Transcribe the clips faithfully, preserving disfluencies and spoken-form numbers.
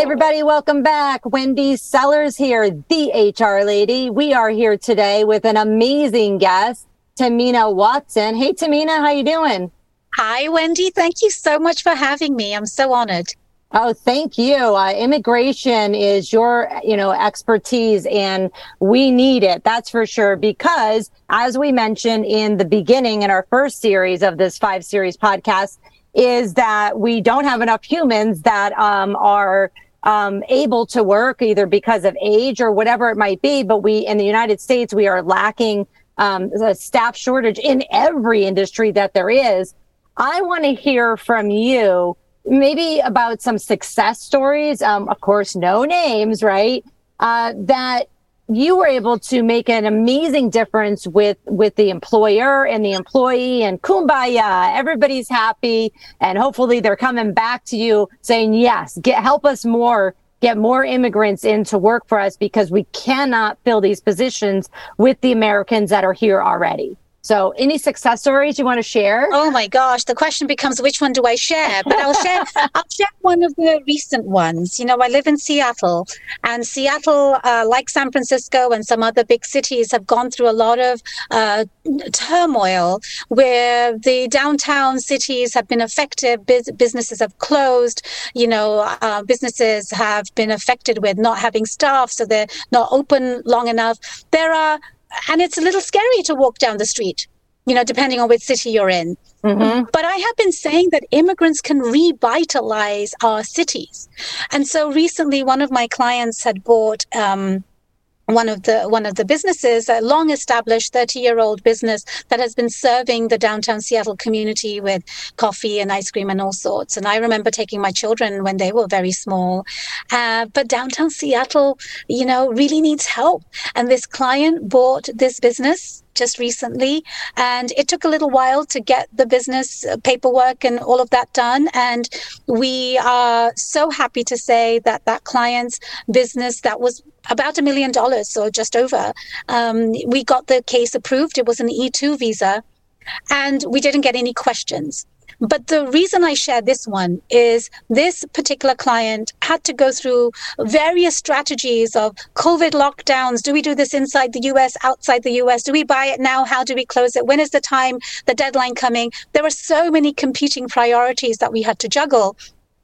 Hey, everybody, welcome back. Wendy Sellers here, the H R lady. We are here today with an amazing guest, Tamina Watson. Hey, Tamina, how you doing? Hi, Wendy. Thank you so much for having me. I'm so honored. Oh, thank you. Uh, immigration is your, you know, expertise, and we need it. That's for sure. Because as we mentioned in the beginning in our first series of this five series podcast, is that we don't have enough humans that um, are um, able to work either because of age or whatever it might be. But we, in the United States, we are lacking um, a staff shortage in every industry that there is. I want to hear from you maybe about some success stories, um, of course, no names, right? Uh, that you were able to make an amazing difference with, with the employer and the employee, and kumbaya, everybody's happy. And hopefully they're coming back to you saying, yes, get, help us more, get more immigrants in to work for us, because we cannot fill these positions with the Americans that are here already. So any success stories you want to share? Oh my gosh, the question becomes, which one do I share? But I'll share I'll share one of the recent ones. You know, I live in Seattle, and Seattle, uh, like San Francisco and some other big cities, have gone through a lot of uh, turmoil where the downtown cities have been affected, Biz- businesses have closed, you know, uh, businesses have been affected with not having staff, so they're not open long enough. There are And it's a little scary to walk down the street, you know, depending on which city you're in. Mm-hmm. But I have been saying that immigrants can revitalize our cities. And so recently, one of my clients had bought um, one of the one of the businesses, a long-established thirty-year-old business that has been serving the downtown Seattle community with coffee and ice cream and all sorts. And I remember taking my children when they were very small. Uh, but downtown Seattle, you know, really needs help. And this client bought this business just recently, and it took a little while to get the business paperwork and all of that done. And we are so happy to say that that client's business that was about a million dollars or just over, um, we got the case approved. It was an E two visa, and we didn't get any questions. But the reason I share this one is this particular client had to go through various strategies of COVID lockdowns. Do we do this inside the U S, outside the U S? Do we buy it now? How do we close it? When is the time, the deadline coming? There were so many competing priorities that we had to juggle.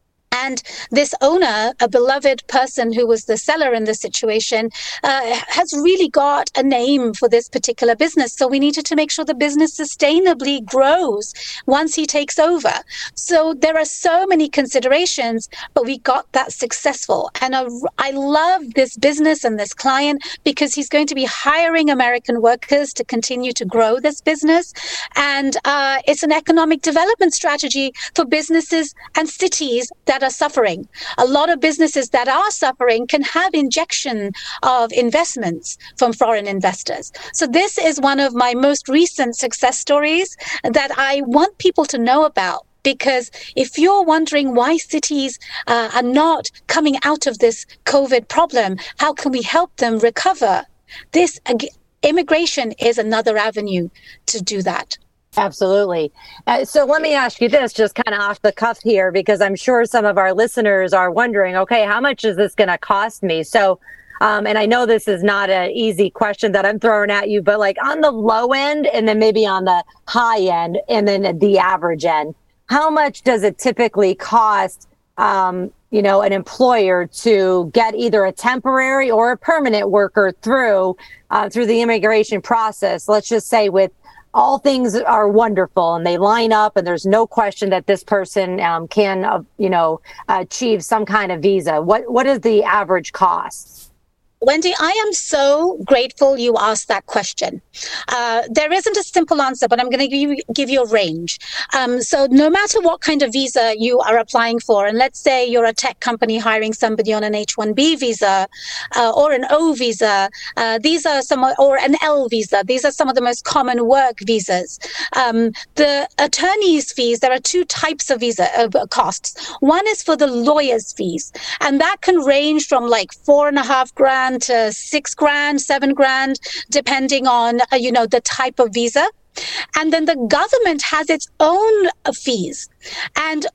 And this owner, a beloved person who was the seller in this situation, uh, has really got a name for this particular business. So we needed to make sure the business sustainably grows once he takes over. So there are so many considerations, but we got that successful. And uh, I love this business and this client because he's going to be hiring American workers to continue to grow this business. And uh, it's an economic development strategy for businesses and cities that are suffering. A lot of businesses that are suffering can have injection of investments from foreign investors. So this is one of my most recent success stories that I want people to know about. Because if you're wondering why cities uh, are not coming out of this COVID problem, how can we help them recover? This uh, immigration is another avenue to do that. Absolutely. Uh, so let me ask you this, just kind of off the cuff here, because I'm sure some of our listeners are wondering, okay, how much is this going to cost me? So, um, and I know this is not an easy question that I'm throwing at you, but like on the low end and then maybe on the high end and then at the average end, how much does it typically cost, um, you know, an employer to get either a temporary or a permanent worker through, uh, through the immigration process? Let's just say with all things are wonderful and they line up and there's no question that this person um, can, uh, you know, achieve some kind of visa. What What is the average cost? Wendy, I am so grateful you asked that question. Uh, there isn't a simple answer, but I'm going to give you, give you a range. Um, so no matter what kind of visa you are applying for, and let's say you're a tech company hiring somebody on an H one B visa uh, or an O visa, uh, these are some, or an L visa, these are some of the most common work visas. Um, the attorney's fees, there are two types of visa uh, costs. One is for the lawyer's fees, and that can range from like four and a half grand to six grand, seven grand, depending on, uh, you know, the type of visa. And then the government has its own fees. And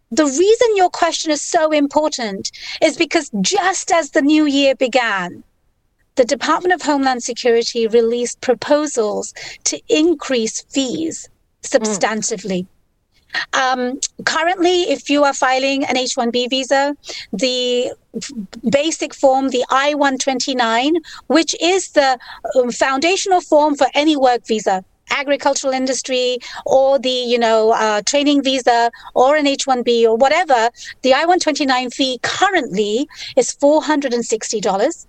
the reason your question is so important is because just as the new year began, the Department of Homeland Security released proposals to increase fees substantively. Mm. Um, currently, if you are filing an H one B visa, the basic form, the I one twenty-nine, which is the um, foundational form for any work visa, agricultural industry, or the, you know, uh, training visa, or an H one B, or whatever, the I one twenty-nine fee currently is four hundred sixty dollars.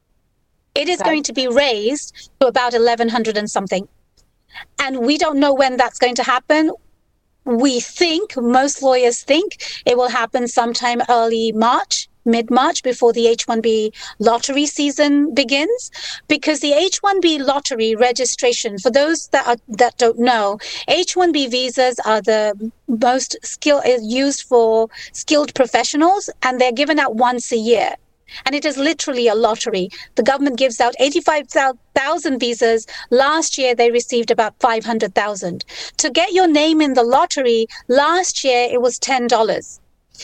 It is okay. going to be raised to about eleven hundred and something. And we don't know when that's going to happen. We think, most lawyers think, it will happen sometime early March, mid-March, before the H one B lottery season begins, because the H one B lottery registration, for those that are, that don't know, H one B visas are the most skill used for skilled professionals, and they're given out once a year. And it is literally a lottery. The government gives out eighty-five thousand visas. Last year, they received about five hundred thousand. To get your name in the lottery, last year, it was ten dollars.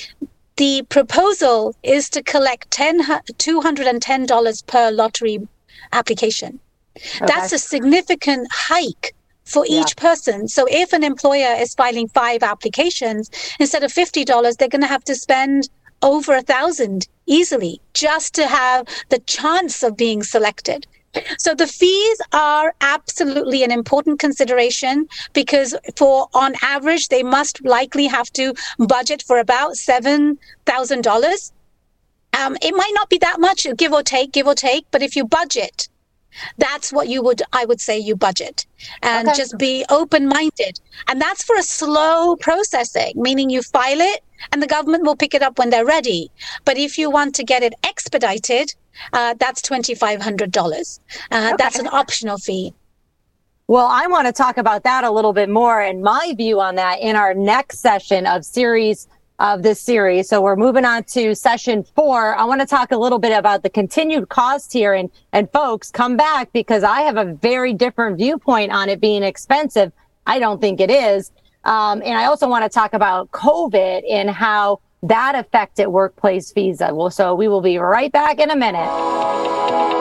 The proposal is to collect two hundred ten dollars per lottery application. Okay. That's a significant hike for each yeah. person. So if an employer is filing five applications, instead of fifty dollars, they're going to have to spend over a thousand easily just to have the chance of being selected. So the fees are absolutely an important consideration, because for on average, they must likely have to budget for about seven thousand dollars. Um, it might not be that much, give or take, give or take, but if you budget, that's what you would, I would say you budget, and okay. just be open-minded. And that's for a slow processing, meaning you file it and the government will pick it up when they're ready. But if you want to get it expedited, uh, that's twenty-five hundred dollars. Uh, okay. That's an optional fee. Well, I want to talk about that a little bit more and my view on that in our next session of series of this series. So we're moving on to session four. I want to talk a little bit about the continued cost here, and, and folks, come back, because I have a very different viewpoint on it being expensive. I don't think it is. Um, and I also want to talk about COVID and how that affected workplace visa. Well, so we will be right back in a minute.